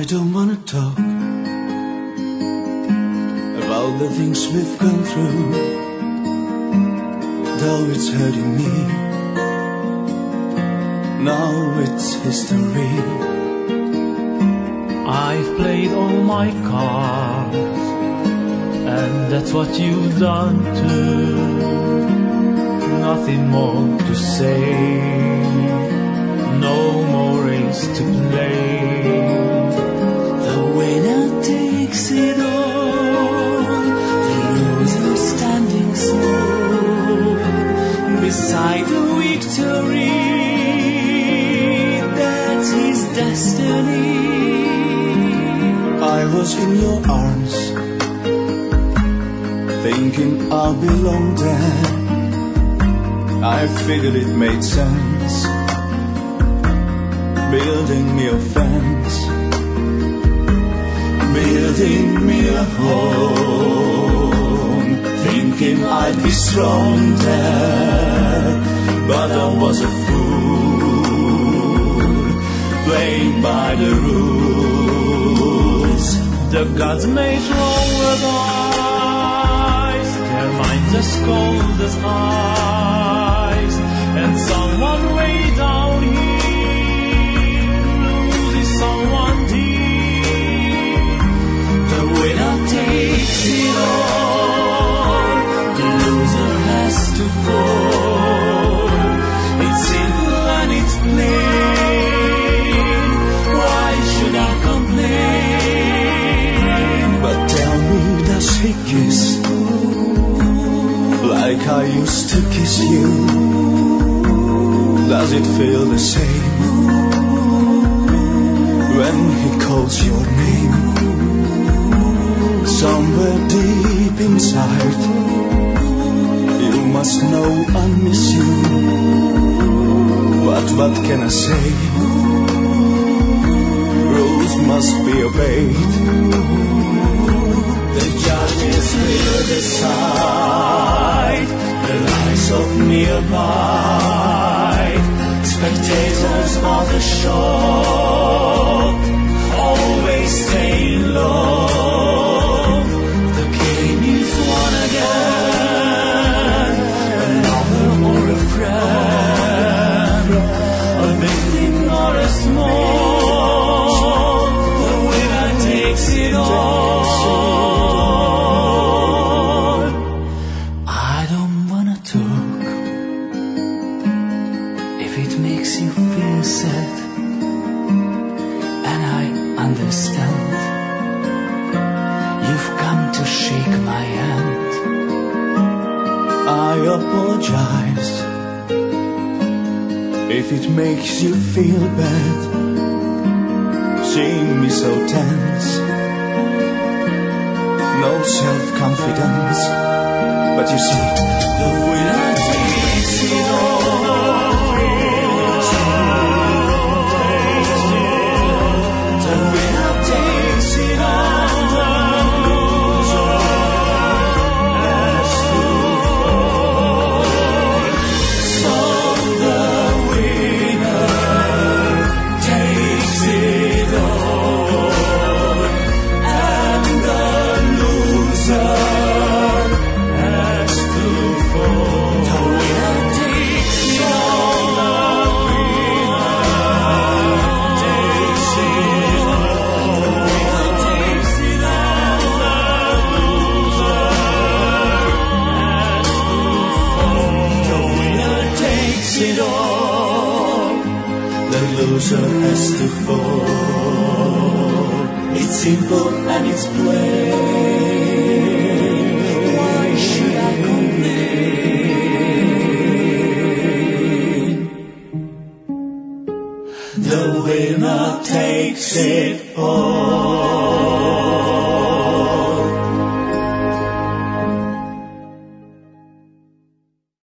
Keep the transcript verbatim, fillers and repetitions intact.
don't wanna talk about the things we've gone through, though it's hurting me. Now it's history. I've played all my cards, and that's what you've done too. Nothing more to say, no more race to play. The winner takes it all, the loser standing small beside the victory. That's his destiny. I was in your arms, thinking I'll belong there. I figured it made sense, building me a fence, building me a home, thinking I'd be strong there. But I was a fool, playing by the rules. The gods made wrong with eyes, their minds as cold as ice, and someone way down here loses someone deep. The winner takes it all, the loser has to fall. It's simple and it's plain, why should I complain? But tell me, does he kiss like I used to kiss you? Does it feel the same when he calls your name? Somewhere deep inside, you must know I miss you. But what can I say? Rules must be obeyed. The judges will decide the lives of me abide. Spectators of the show always staying low. The game is won again, a lover or a friend, a victim or a small. The winner takes it all. I don't wanna talk if it makes you feel sad, and I understand. You've come to shake my hand. I apologize if it makes you feel bad, seeing me so tense, no self-confidence. But you see, the winner takes it all. The winner takes it all. The loser has to fall. So the winner takes it all, and the loser has to fall. The winner takes it all. The winner takes it all. The winner takes it all. The loser has to fall. The winner takes it all. The loser has to fall. It's simple and it's plain. Why should I complain? The winner takes it all.